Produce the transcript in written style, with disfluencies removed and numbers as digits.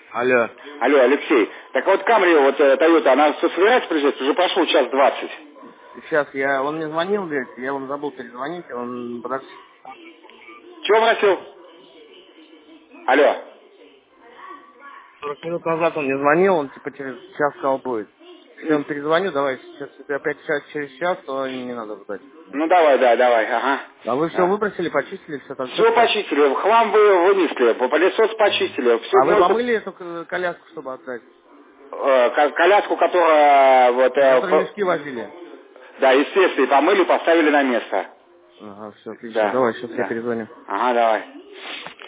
Алло. Алло, Алексей. Так вот Камри, вот Тойота, она собирается приезжать? Уже прошел час 20. Сейчас он мне звонил, говорит, я вам забыл перезвонить, он подожди. Чего просил? Алло. 40 минут назад он мне звонил, он типа через час сказал будет. Если он перезвоню, давай, сейчас, если опять через час, то не надо ждать. Ну давай, да, давай, ага. А вы все выбросили, почистили, все там Все четко? почистили, хлам вы вынесли, пылесос почистили, все А вы просто помыли эту коляску, чтобы отдать? коляску, которая вот На которой мешки возили? да, естественно, и помыли, поставили на место. Ага, все, отлично. Да, Давай, сейчас я да. перезвоню. Ага, давай.